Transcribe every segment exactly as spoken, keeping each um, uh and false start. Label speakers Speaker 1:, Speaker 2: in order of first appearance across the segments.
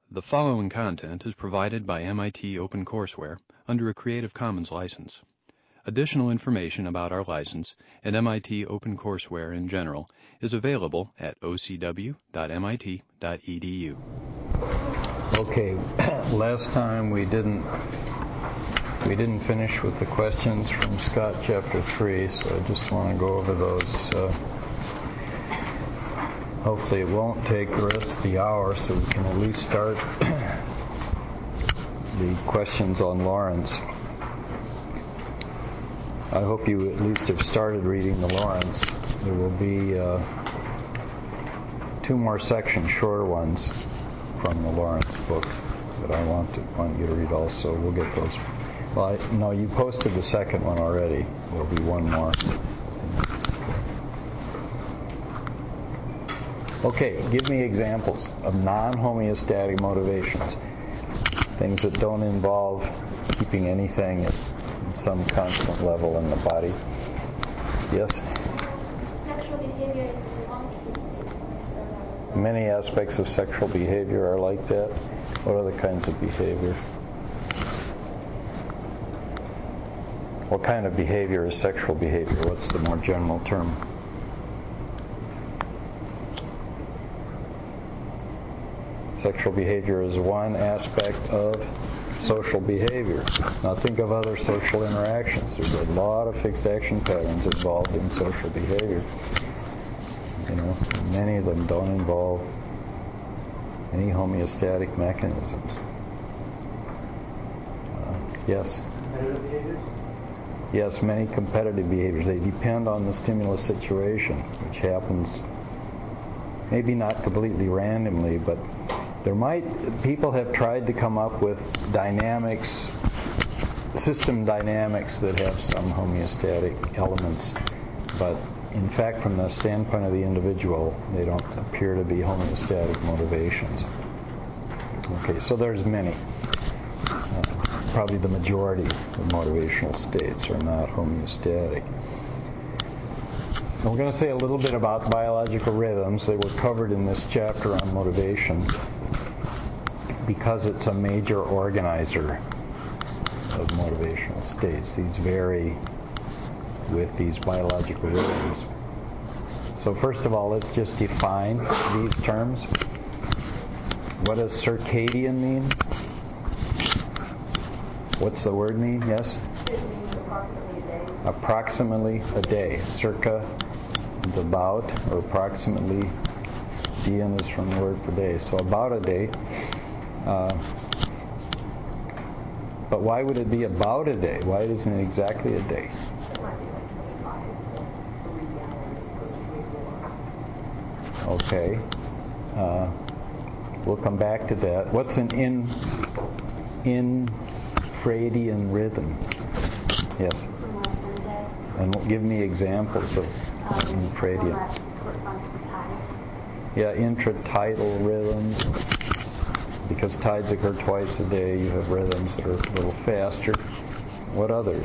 Speaker 1: The following content is provided by M I T OpenCourseware under a Creative Commons license. Additional information about our license and M I T OpenCourseware in general is available at o c w dot m i t dot e d u.
Speaker 2: Okay, last time we didn't we didn't finish with the questions from Scott chapter three, so I just want to go over those. Uh, hopefully it won't take the rest of the hour, so we can at least start the questions on Lawrence. I hope you at least have started reading the Lawrence. There will be uh, two more sections, shorter ones, from the Lawrence book that I want to want you to read also. We'll get those. Well, I, no, you posted the second one already. There'll be one more. Okay, give me examples of non-homeostatic motivations, things that don't involve keeping anything at some constant level in the body. Yes?
Speaker 3: Sexual behavior is one.
Speaker 2: Many aspects of sexual behavior are like that. What other kinds of behavior? What kind of behavior is sexual behavior? What's the more general term? Sexual behavior is one aspect of social behavior. Now think of other social interactions. There's a lot of fixed action patterns involved in social behavior. You know, many of them don't involve any homeostatic mechanisms. Uh, yes?
Speaker 4: Competitive behaviors?
Speaker 2: Yes, many competitive behaviors. They depend on the stimulus situation, which happens maybe not completely randomly, but there might, people have tried to come up with dynamics, system dynamics that have some homeostatic elements, but in fact, from the standpoint of the individual, they don't appear to be homeostatic motivations. Okay, so there's many. Uh, probably the majority of motivational states are not homeostatic. We're going to say a little bit about biological rhythms. They were covered in this chapter on motivation because it's a major organizer of motivational states. These vary with these biological rhythms. So first of all, let's just define these terms. What does circadian mean? What's the word mean? Yes?
Speaker 3: It means approximately a day.
Speaker 2: Approximately a day. Circa is about, or approximately. Dian is from the word for day. So about a day. Uh, but why would it be about a day? Why isn't it exactly a day?
Speaker 3: It might be like twenty-five to three hours,
Speaker 2: Okay. Uh, we'll come back to that. What's an in infradian rhythm? Yes. And give me examples of
Speaker 3: um,
Speaker 2: infradian.
Speaker 3: That corresponds to tides.
Speaker 2: Yeah, intratidal rhythms. Because tides occur twice a day, you have rhythms that are a little faster. What others?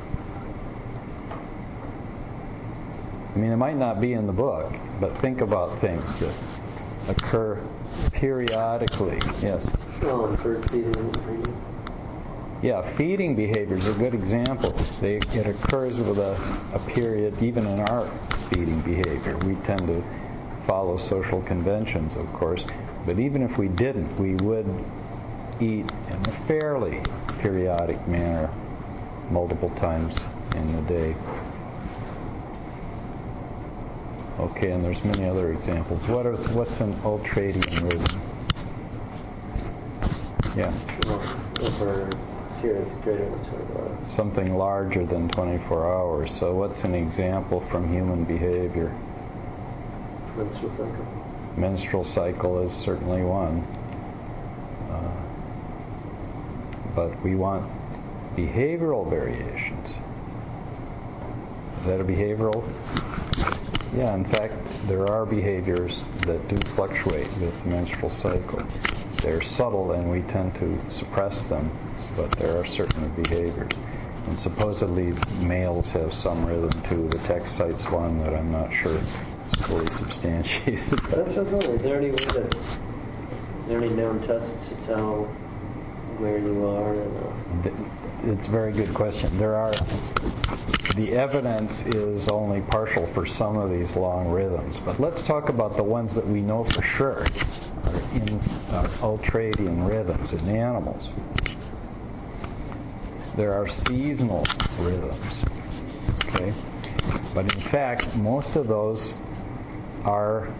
Speaker 2: I mean, it might not be in the book, but think about things that occur periodically. Yes?
Speaker 4: Oh, bird feeding and breeding.
Speaker 2: Yeah, feeding behavior is a good example. They, it occurs with a, a period, even in our feeding behavior. We tend to follow social conventions, of course. But even if we didn't, we would eat in a fairly periodic manner multiple times in the day. Okay, and there's many other examples. What are, what's an ultradian rhythm? Yeah.
Speaker 4: Well, over here it's greater than twenty-four hours.
Speaker 2: Something larger than twenty-four hours. So what's an example from human behavior?
Speaker 4: Menstrual cycle.
Speaker 2: Menstrual cycle is certainly one. Uh, but we want behavioral variations. Is that a behavioral? Yeah, in fact, there are behaviors that do fluctuate with the menstrual cycle. They're subtle and we tend to suppress them, but there are certain behaviors. And supposedly males have some rhythm too. The text cites one that I'm not sure is fully substantiated.
Speaker 4: That's what's wrong. Is there any way that there any known tests to tell where you are? In a...
Speaker 2: It's a very good question. There are, the evidence is only partial for some of these long rhythms, but let's talk about the ones that we know for sure are in uh, ultradian rhythms in animals. There are seasonal rhythms, okay? But in fact, most of those are,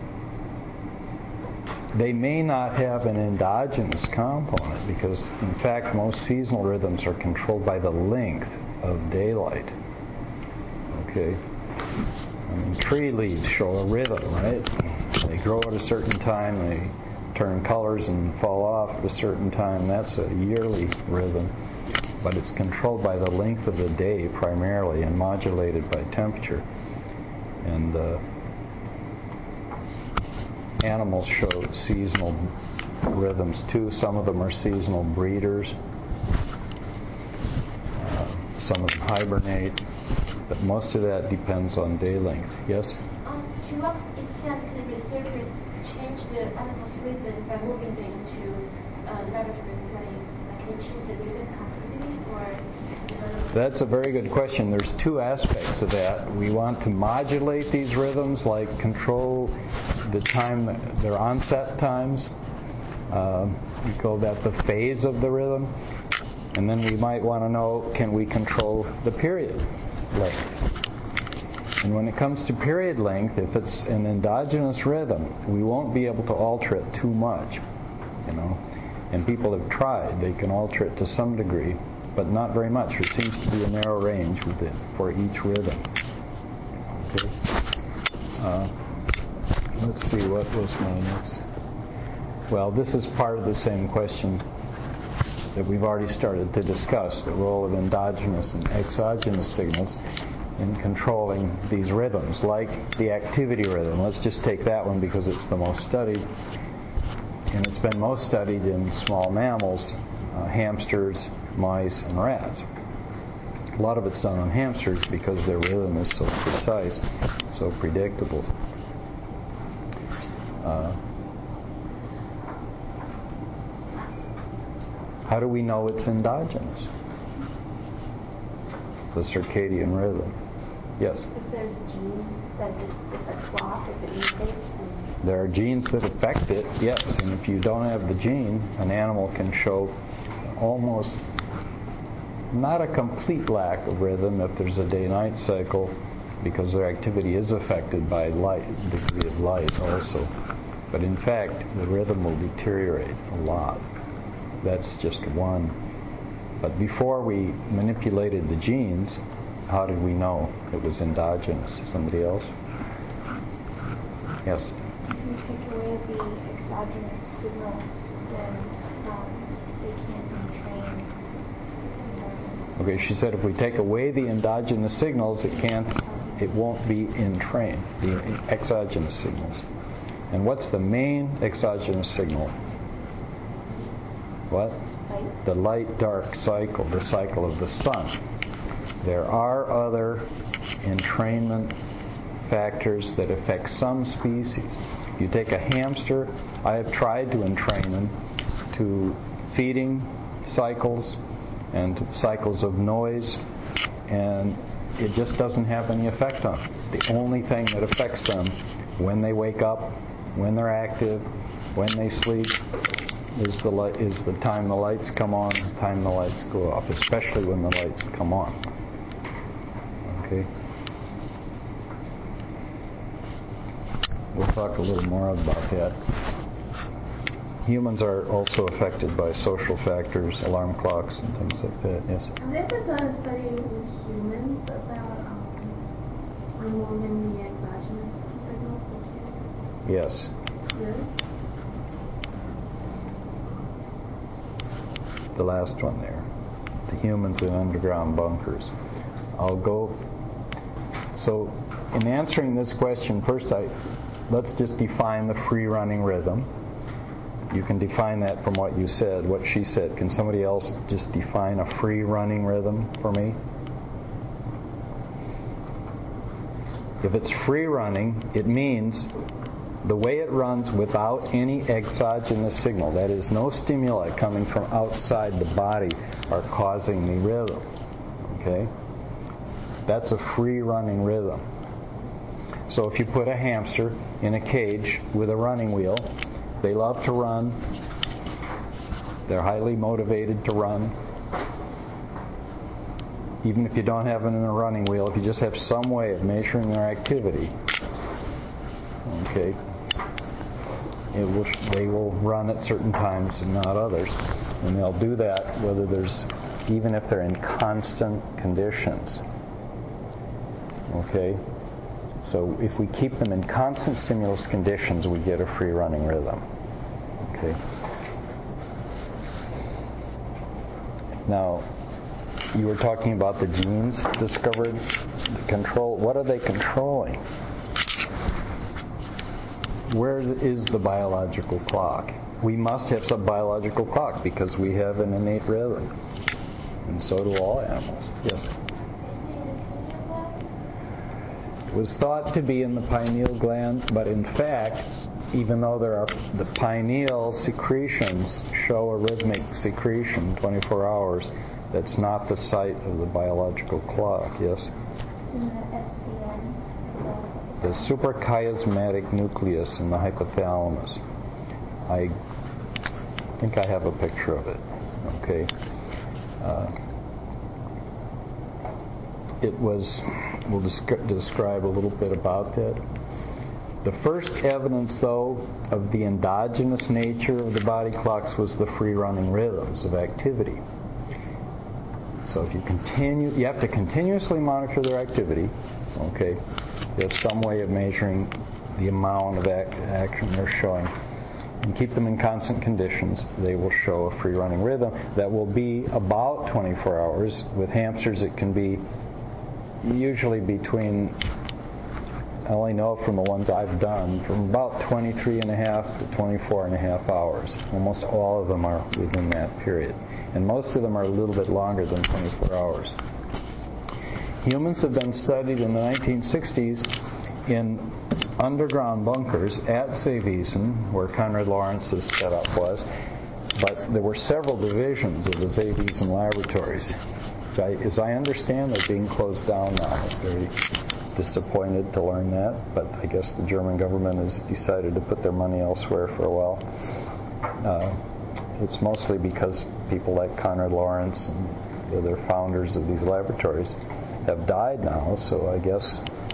Speaker 2: they may not have an endogenous component because, in fact, most seasonal rhythms are controlled by the length of daylight. Okay? I mean, tree leaves show a rhythm, right? They grow at a certain time, they turn colors and fall off at a certain time. That's a yearly rhythm. But it's controlled by the length of the day primarily and modulated by temperature. And uh, animals show seasonal rhythms too. Some of them are seasonal breeders. Uh, some of them hibernate. But most of that depends on day length. Yes?
Speaker 3: Um, to what extent can the researchers change the animal's rhythm by moving them into a laboratory setting? Like, can you change the rhythm completely?
Speaker 2: That's a very good question. There's two aspects of that. We want to modulate these rhythms, like control the time, their onset times. Uh, we call that the phase of the rhythm. And then we might want to know, can we control the period length? And when it comes to period length, if it's an endogenous rhythm, we won't be able to alter it too much, you know. And people have tried. They can alter it to some degree, but not very much. There seems to be a narrow range with it for each rhythm. Okay. Uh, let's see, what was my next? Well, this is part of the same question that we've already started to discuss, the role of endogenous and exogenous signals in controlling these rhythms, like the activity rhythm. Let's just take that one because it's the most studied. And it's been most studied in small mammals, uh, hamsters, mice, and rats. A lot of it's done on hamsters because their rhythm is so precise, so predictable. Uh, how do we know it's endogenous? The circadian rhythm. Yes?
Speaker 3: If there's genes that it's a clock, if it mutates.
Speaker 2: There are genes that affect it, yes. And if you don't have the gene, an animal can show almost not a complete lack of rhythm if there's a day-night cycle, because their activity is affected by light, degree of light also. But in fact, the rhythm will deteriorate a lot. That's just one. But before we manipulated the genes, how did we know it was endogenous? Somebody else? Yes?
Speaker 5: If you take away the exogenous signals, then um, they can't be trained.
Speaker 2: Okay, she said if we take away the endogenous signals, it can't, it won't be in train, the exogenous signals. And what's the main exogenous signal? What?
Speaker 5: Light.
Speaker 2: The light-dark cycle, the cycle of the sun. There are other entrainment factors that affect some species. You take a hamster, I have tried to entrain them to feeding cycles and to cycles of noise, and it just doesn't have any effect on them. The only thing that affects them when they wake up, when they're active, when they sleep, is the light, is the time the lights come on, the time the lights go off, especially when the lights come on. Okay? We'll talk a little more about that. Humans are also affected by social factors, alarm clocks, and things like that. Yes?
Speaker 3: Have they ever done a study in humans about um, removing the exogenous signals in humans?
Speaker 2: Yes.
Speaker 3: Really?
Speaker 2: The last one there. The humans in underground bunkers. I'll go. So, in answering this question, first I let's just define the free-running rhythm. You can define that from what you said, what she said. Can somebody else just define a free-running rhythm for me? If it's free-running, it means the way it runs without any exogenous signal, that is, no stimuli coming from outside the body are causing the rhythm. Okay? That's a free running rhythm. So if you put a hamster in a cage with a running wheel, they love to run. They're highly motivated to run. Even if you don't have them in a running wheel, if you just have some way of measuring their activity, okay, it will, they will run at certain times and not others. And they'll do that whether there's, even if they're in constant conditions. Okay? So if we keep them in constant stimulus conditions, we get a free running rhythm. Okay? Now, you were talking about the genes discovered to control. What are they controlling? Where is the biological clock? We must have some biological clock because we have an innate rhythm. And so do all animals. Yes? It was thought to be in the pineal gland, but in fact, even though there are the pineal secretions show a rhythmic secretion twenty-four hours, that's not the site of the biological clock. Yes?
Speaker 5: It's in the S C N.
Speaker 2: The suprachiasmatic nucleus in the hypothalamus. I think I have a picture of it. Okay. Uh, it was, we'll descri- describe a little bit about that. The first evidence, though, of the endogenous nature of the body clocks was the free-running rhythms of activity. So if you continue, you have to continuously monitor their activity. Okay, you have some way of measuring the amount of act, action they're showing, and keep them in constant conditions. They will show a free-running rhythm that will be about twenty-four hours. With hamsters, it can be usually between, I only know from the ones I've done, from about twenty-three and a half to twenty-four and a half hours. Almost all of them are within that period. And most of them are a little bit longer than twenty-four hours. Humans have been studied in the nineteen sixties in underground bunkers at Zaywiesen, where Konrad Lawrence's setup was. But there were several divisions of the Zaywiesen laboratories. As I understand, they're being closed down now. I'm very disappointed to learn that, but I guess the German government has decided to put their money elsewhere for a while. Uh, it's mostly because people like Konrad Lorenz and the other founders of these laboratories have died now, so I guess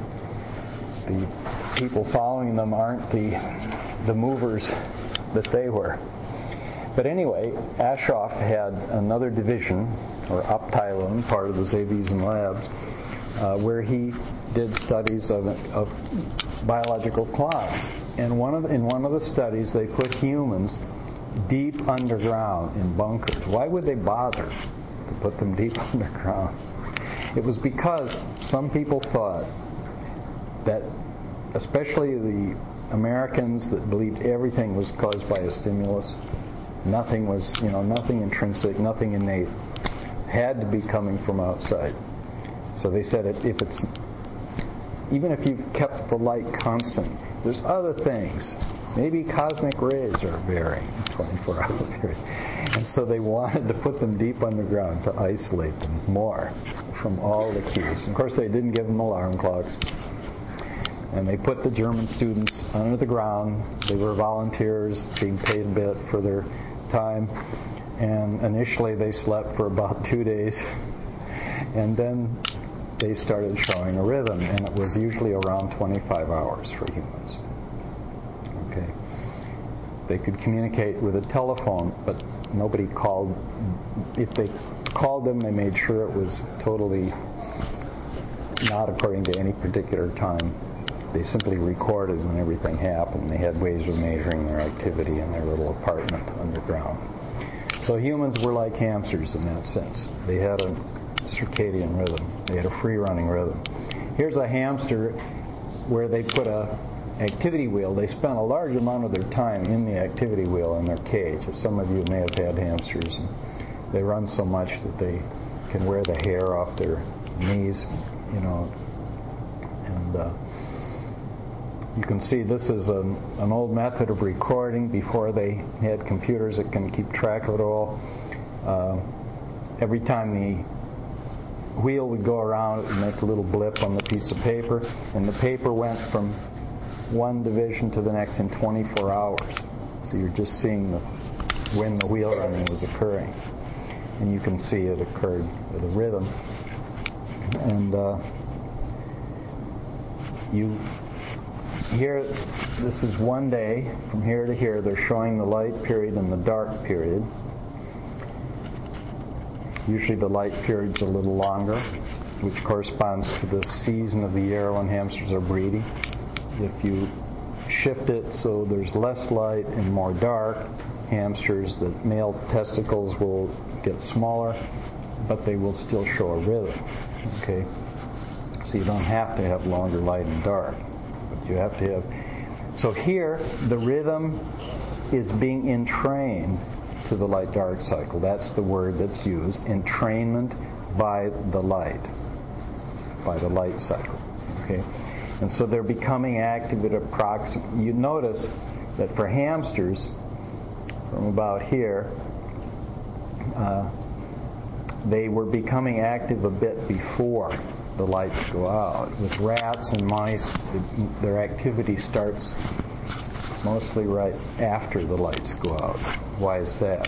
Speaker 2: the people following them aren't the the movers that they were. But anyway, Aschoff had another division, or Abteilung, part of the Zaywiesen labs, uh, where he did studies of, of biological clocks. And one of, in one of the studies, they put humans deep underground in bunkers. Why would they bother to put them deep underground? It was because some people thought that, especially the Americans that believed everything was caused by a stimulus, nothing was, you know, nothing intrinsic, nothing innate, had to be coming from outside. So they said if it's, even if you've kept the light constant, there's other things. Maybe cosmic rays are varying in twenty-four hour period. And so they wanted to put them deep underground to isolate them more from all the cues. And of course, they didn't give them alarm clocks. And they put the German students under the ground. They were volunteers, being paid a bit for their time. And initially, they slept for about two days. And then they started showing a rhythm. And it was usually around twenty-five hours for humans. Okay. They could communicate with a telephone, but nobody called. If they called them, they made sure it was totally not according to any particular time. They simply recorded when everything happened. They had ways of measuring their activity in their little apartment underground. So humans were like hamsters in that sense. They had a circadian rhythm. They had a free-running rhythm. Here's a hamster where they put a activity wheel. They spent a large amount of their time in the activity wheel in their cage. Some of you may have had hamsters. And they run so much that they can wear the hair off their knees, you know. And uh, you can see this is an, an old method of recording before they had computers that can keep track of it all. Uh, every time the wheel would go around, it would make a little blip on the piece of paper, and the paper went from one division to the next in twenty-four hours. So you're just seeing the, when the wheel running was occurring. And you can see it occurred with a rhythm. And uh, you here, this is one day. From here to here, they're showing the light period and the dark period. Usually the light period's a little longer, which corresponds to the season of the year when hamsters are breeding. If you shift it so there's less light and more dark, hamsters, the male testicles will get smaller, but they will still show a rhythm. Okay? So you don't have to have longer light and dark. But you have to have... So here, the rhythm is being entrained to the light-dark cycle. That's the word that's used. Entrainment by the light. By the light cycle. Okay? And so they're becoming active at approximately... You notice that for hamsters, from about here, uh, they were becoming active a bit before the lights go out. With rats and mice, the, their activity starts mostly right after the lights go out. Why is that?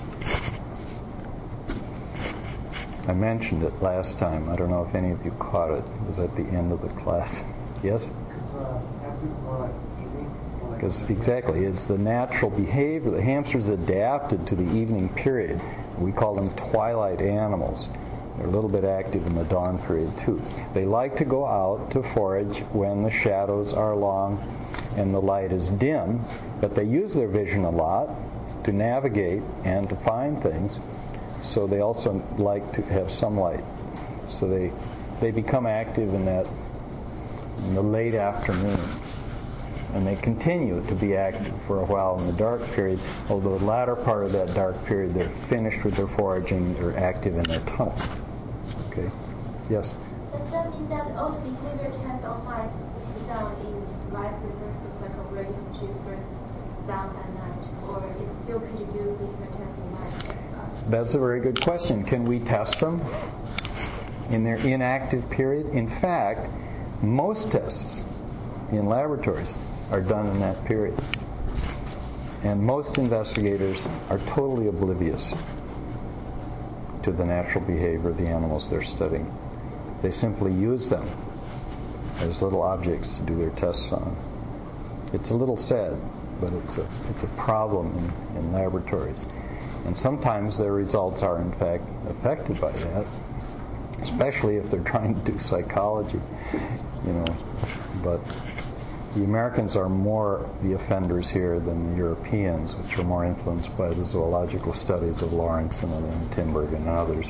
Speaker 2: I mentioned it last time. I don't know if any of you caught it. It was at the end of the class. Yes?
Speaker 6: Because uh, hamsters are more like evening.
Speaker 2: Because exactly, it's the natural behavior. The hamsters adapted to the evening period. We call them twilight animals. They're a little bit active in the dawn period too. They like to go out to forage when the shadows are long and the light is dim, but they use their vision a lot to navigate and to find things. So they also like to have some light. So they they become active in that in the late afternoon. And they continue to be active for a while in the dark period, although the latter part of that dark period, they're finished with their foraging, they're active in their tunnel. Okay? Yes?
Speaker 3: Does that mean that all the behavior tests on mice is done in light reversal cycle where you have to first down at night, or is still can you do behavior tests in mice?
Speaker 2: That's a very good question. Can we test them in their inactive period? In fact, most tests in laboratories are done in that period. And most investigators are totally oblivious to the natural behavior of the animals they're studying. They simply use them as little objects to do their tests on. It's a little sad, but it's a, it's a problem in, in laboratories. And sometimes their results are in fact affected by that, especially if they're trying to do psychology, you know. But the Americans are more the offenders here than the Europeans, which are more influenced by the zoological studies of Lawrence and, and Timberg and others.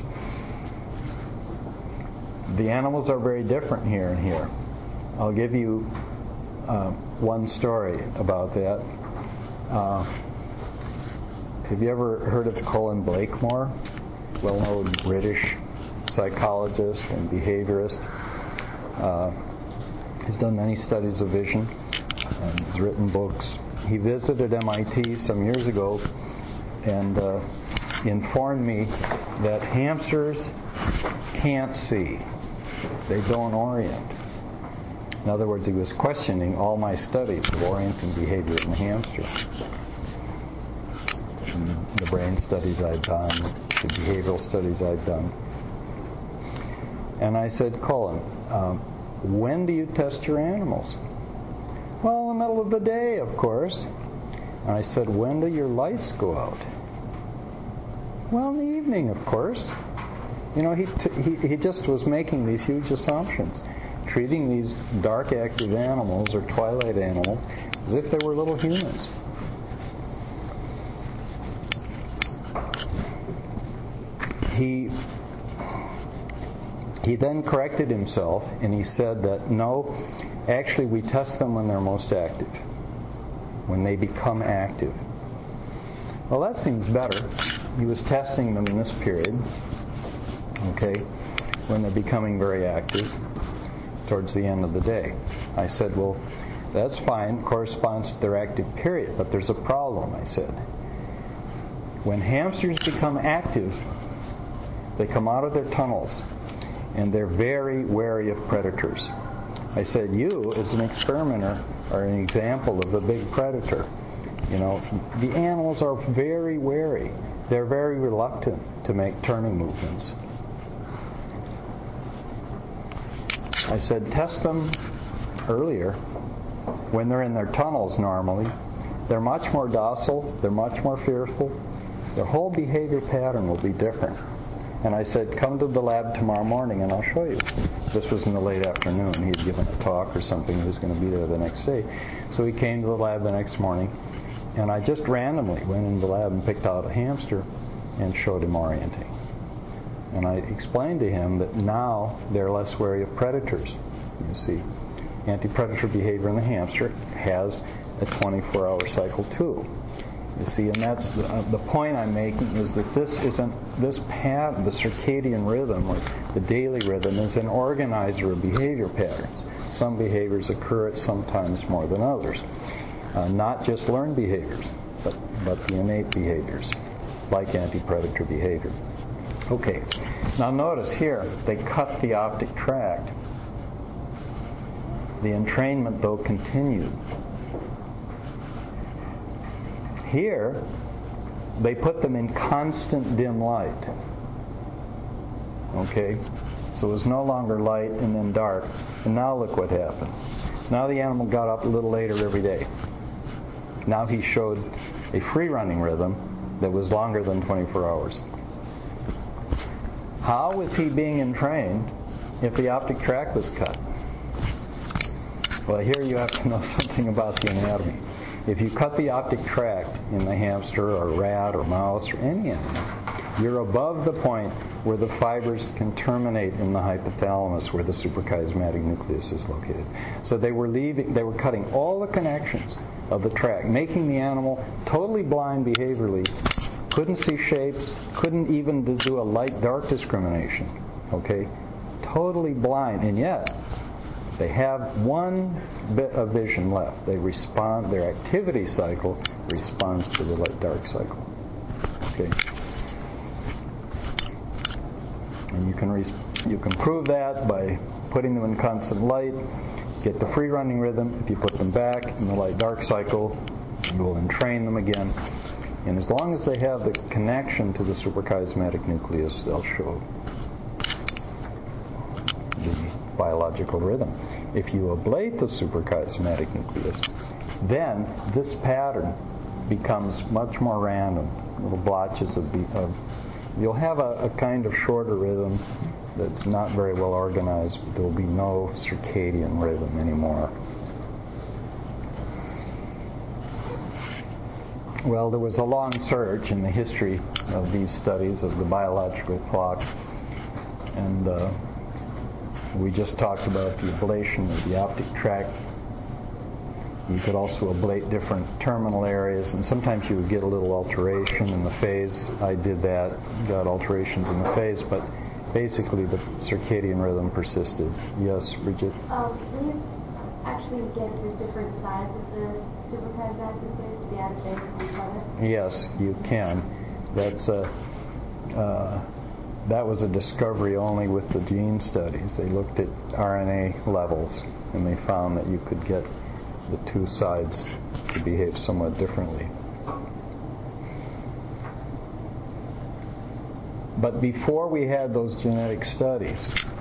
Speaker 2: The animals are very different here and here. I'll give you uh, one story about that. Uh, have you ever heard of Colin Blakemore? Well-known British psychologist and behaviorist. Uh, He's done many studies of vision, and he's written books. He visited M I T some years ago and uh, informed me that hamsters can't see. They don't orient. In other words, he was questioning all my studies of orienting behavior in the hamster. And the brain studies I'd done, the behavioral studies I'd done. And I said, Colin, um, when do you test your animals? Well, in the middle of the day, of course. And I said, when do your lights go out? Well, in the evening, of course. You know, he, t- he, he just was making these huge assumptions, treating these dark active animals or twilight animals as if they were little humans. He He then corrected himself and he said that no, actually we test them when they're most active, when they become active. Well, that seems better. He was testing them in this period, okay, when they're becoming very active towards the end of the day. I said, well, That's fine, corresponds to their active period, but there's a problem, I said. When hamsters become active, they come out of their tunnels, and they're very wary of predators. I said, you, as an experimenter, are an example of a big predator. You know, the animals are very wary. They're very reluctant to make turning movements. I said, test them earlier when they're in their tunnels normally. They're much more docile. They're much more fearful. Their whole behavior pattern will be different. And I said, come to the lab tomorrow morning and I'll show you. This was in the late afternoon. He had given a talk or something. He was going to be there the next day. So he came to the lab the next morning. And I just randomly went into the lab and picked out a hamster and showed him orienting. And I explained to him that now they're less wary of predators. You see, anti-predator behavior in the hamster has a twenty-four hour cycle too. You see, and that's the, uh, the point I'm making is that this isn't, this pattern, the circadian rhythm or the daily rhythm is an organizer of behavior patterns. Some behaviors occur at some times more than others. Uh, not just learned behaviors, but, but the innate behaviors, like anti-predator behavior. Okay, now notice here, they cut the optic tract. The entrainment, though, continued. Here, they put them in constant dim light. Okay? So it was no longer light and then dark. And now look what happened. Now the animal got up a little later every day. Now he showed a free-running rhythm that was longer than twenty-four hours. How was he being entrained if the optic tract was cut? Well, here you have to know something about the anatomy. If you cut the optic tract in the hamster or rat or mouse or any animal, you're above the point where the fibers can terminate in the hypothalamus, where the suprachiasmatic nucleus is located. So they were leaving, they were cutting all the connections of the tract, making the animal totally blind behaviorally, couldn't see shapes, couldn't even do a light-dark discrimination. Okay, totally blind, and yet they have one bit of vision left. They respond, their activity cycle responds to the light-dark cycle. Okay. And you can re- you can prove that by putting them in constant light, get the free-running rhythm. If you put them back in the light-dark cycle, you will entrain them again. And as long as they have the connection to the suprachiasmatic nucleus, they'll show the biological rhythm. If you ablate the suprachiasmatic nucleus, then this pattern becomes much more random. Little blotches of, be- of you'll have a, a kind of shorter rhythm that's not very well organized, but there will be no circadian rhythm anymore. Well, there was a long search in the history of these studies of the biological clock, and uh, we just talked about the ablation of the optic tract. You could also ablate different terminal areas, and sometimes you would get a little alteration in the phase. I did that, got alterations in the phase, but basically the circadian rhythm persisted. Yes, Bridget?
Speaker 3: Um, will you actually get the different sides of the suprachiasmatic nucleus to be out of phase with each other?
Speaker 2: Yes, you can. That's a, uh, that was a discovery only with the gene studies. They looked at R N A levels, and they found that you could get the two sides to behave somewhat differently. But before we had those genetic studies,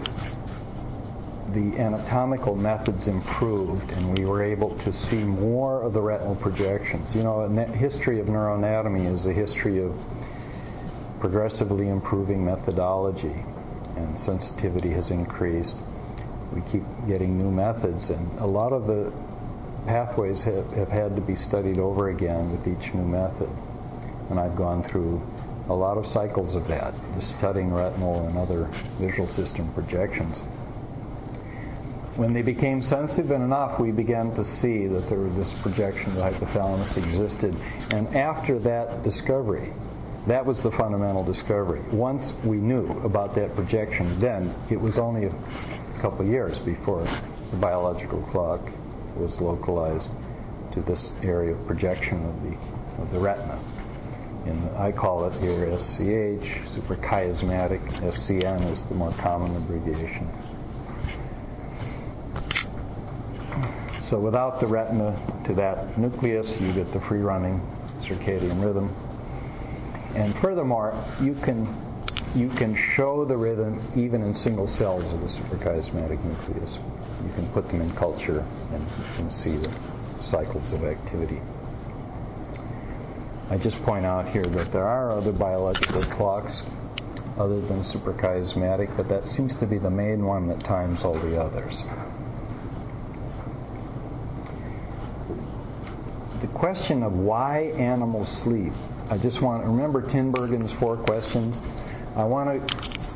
Speaker 2: the anatomical methods improved, and we were able to see more of the retinal projections. You know, a history of neuroanatomy is a history of progressively improving methodology, and sensitivity has increased. We keep getting new methods, and a lot of the pathways have, have had to be studied over again with each new method. And I've gone through a lot of cycles of that, just studying retinal and other visual system projections. When they became sensitive enough, we began to see that there was this projection of the hypothalamus existed. And after that discovery, that was the fundamental discovery. Once we knew about that projection, then it was only a couple of years before the biological clock was localized to this area of projection of the of the retina. And I call it here S C H, suprachiasmatic. S C N is the more common abbreviation. So without the retina to that nucleus, you get the free-running circadian rhythm. And furthermore, you can you can show the rhythm even in single cells of the suprachiasmatic nucleus. You can put them in culture and you can see the cycles of activity. I just point out here that there are other biological clocks other than suprachiasmatic, but that seems to be the main one that times all the others. The question of why animals sleep, I just want to remember Tinbergen's four questions. I want to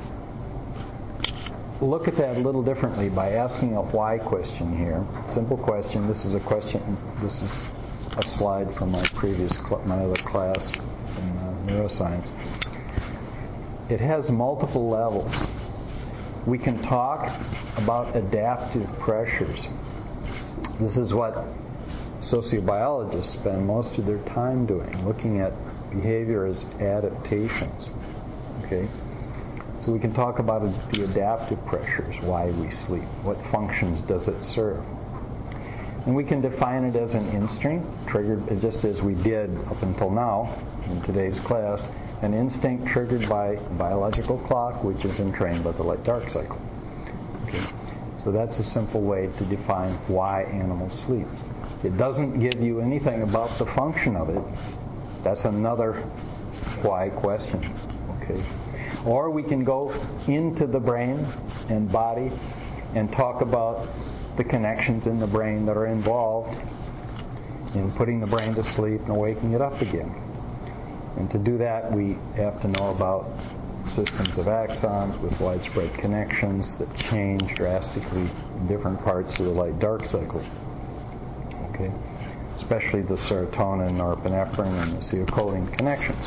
Speaker 2: look at that a little differently by asking a why question here. Simple question. This is a question. This is a slide from my previous cl- my other class in uh, neuroscience. It has multiple levels. We can talk about adaptive pressures. This is what sociobiologists spend most of their time doing, looking at behavior as adaptations. Okay? So we can talk about the adaptive pressures, why we sleep, what functions does it serve. And we can define it as an instinct, triggered just as we did up until now in today's class, an instinct triggered by a biological clock which is entrained by the light-dark cycle. Okay. So that's a simple way to define why animals sleep. It doesn't give you anything about the function of it. That's another why question. Okay. Or we can go into the brain and body and talk about the connections in the brain that are involved in putting the brain to sleep and waking it up again. And to do that, we have to know about systems of axons with widespread connections that change drastically in different parts of the light-dark cycle. Okay, especially the serotonin, norepinephrine, and the acetylcholine connections.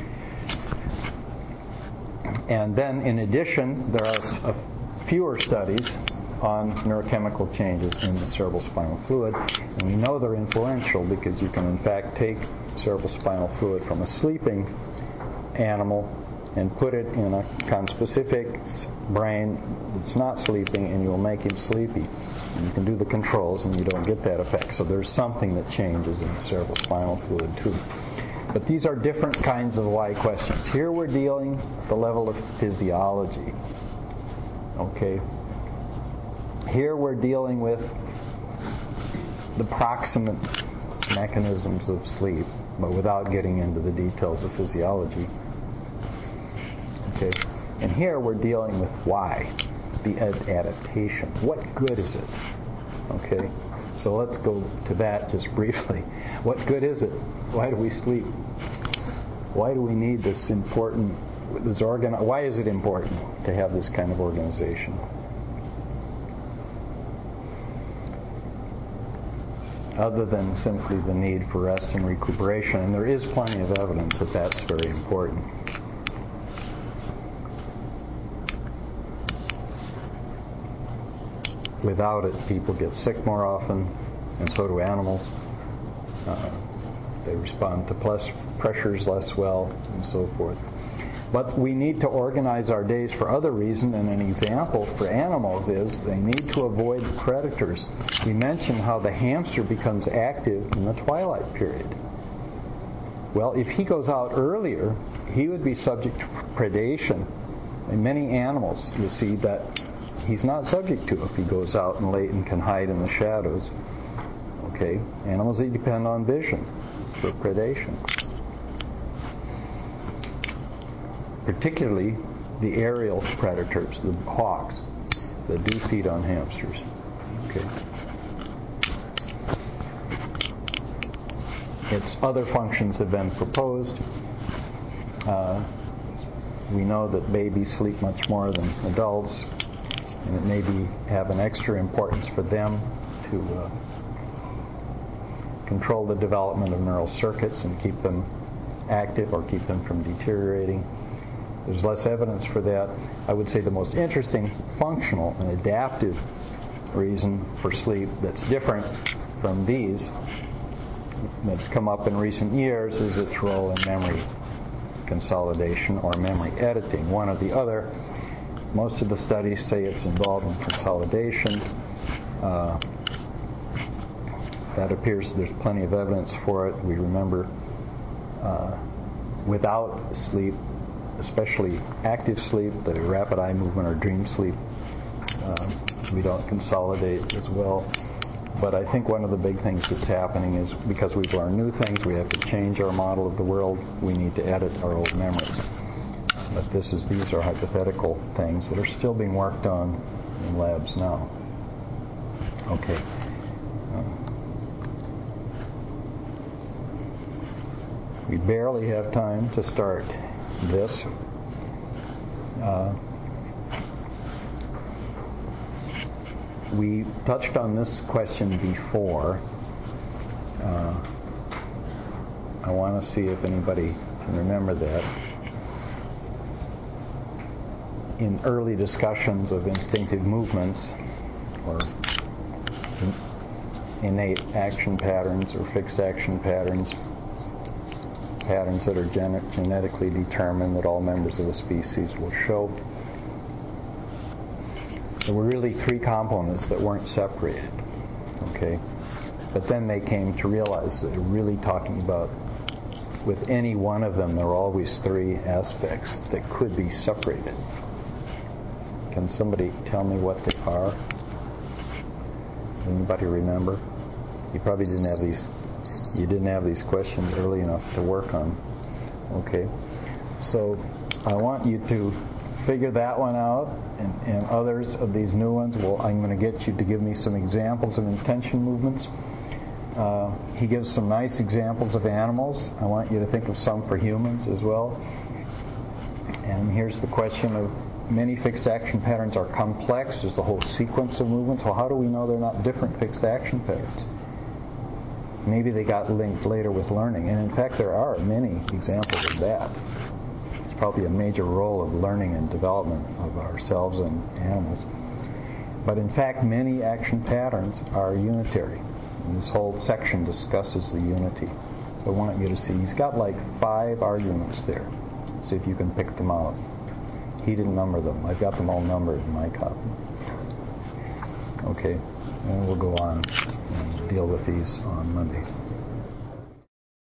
Speaker 2: And then, in addition, there are a fewer studies on neurochemical changes in the cerebrospinal fluid, and we know they're influential because you can, in fact, take cerebrospinal fluid from a sleeping animal and put it in a conspecific brain that's not sleeping, and you'll make him sleepy. And you can do the controls, and you don't get that effect. So there's something that changes in the cerebrospinal fluid too. But these are different kinds of why questions. Here we're dealing at the level of physiology. Okay. Here we're dealing with the proximate mechanisms of sleep, but without getting into the details of physiology. Okay. And here we're dealing with why, the ad- adaptation. What good is it? Okay. So let's go to that just briefly. What good is it? Why do we sleep? Why do we need this important, this organ? Why is it important to have this kind of organization? Other than simply the need for rest and recuperation, and there is plenty of evidence that that's very important. Without it, people get sick more often, and so do animals. Uh, they respond to plus pressures less well, and so forth. But we need to organize our days for other reasons, and an example for animals is they need to avoid predators. We mentioned how the hamster becomes active in the twilight period. Well, if he goes out earlier, he would be subject to predation. And many animals, you see, that he's not subject to if he goes out and late and can hide in the shadows. Okay, animals, they depend on vision for predation. Particularly the aerial predators, the hawks, that do feed on hamsters. Okay. Its other functions have been proposed. Uh, we know that babies sleep much more than adults, and it may be have an extra importance for them to uh, control the development of neural circuits and keep them active or keep them from deteriorating. There's less evidence for that. I would say the most interesting functional and adaptive reason for sleep that's different from these, that's come up in recent years, is its role in memory consolidation or memory editing, one or the other. Most of the studies say it's involved in consolidation. Uh, that appears there's plenty of evidence for it. We remember uh, without sleep, especially active sleep, the rapid eye movement or dream sleep, uh, we don't consolidate as well. But I think one of the big things that's happening is because we've learned new things, we have to change our model of the world. We need to edit our old memories. But this is these are hypothetical things that are still being worked on in labs now. Okay. Um, we barely have time to start this. Uh, We touched on this question before. Uh, I want to see if anybody can remember that. In early discussions of instinctive movements or innate action patterns or fixed action patterns, patterns that are gen- genetically determined that all members of a species will show, there were really three components that weren't separated, okay? But then they came to realize that they're really talking about, with any one of them, there are always three aspects that could be separated. Can somebody tell me what they are? Anybody remember? You probably didn't have these, you didn't have these questions early enough to work on. Okay, so I want you to figure that one out, and, and others of these new ones. Well, I'm going to get you to give me some examples of intention movements. Uh, he gives some nice examples of animals. I want you to think of some for humans as well. And here's the question of, many fixed action patterns are complex. There's a whole sequence of movements. Well, how do we know they're not different fixed action patterns? Maybe they got linked later with learning. And in fact, there are many examples of that. Probably a major role of learning and development of ourselves and animals. But in fact, many action patterns are unitary. And this whole section discusses the unity. So I want you to see, he's got like five arguments there. See if you can pick them out. He didn't number them. I've got them all numbered in my copy. Okay, and we'll go on and deal with these on Monday.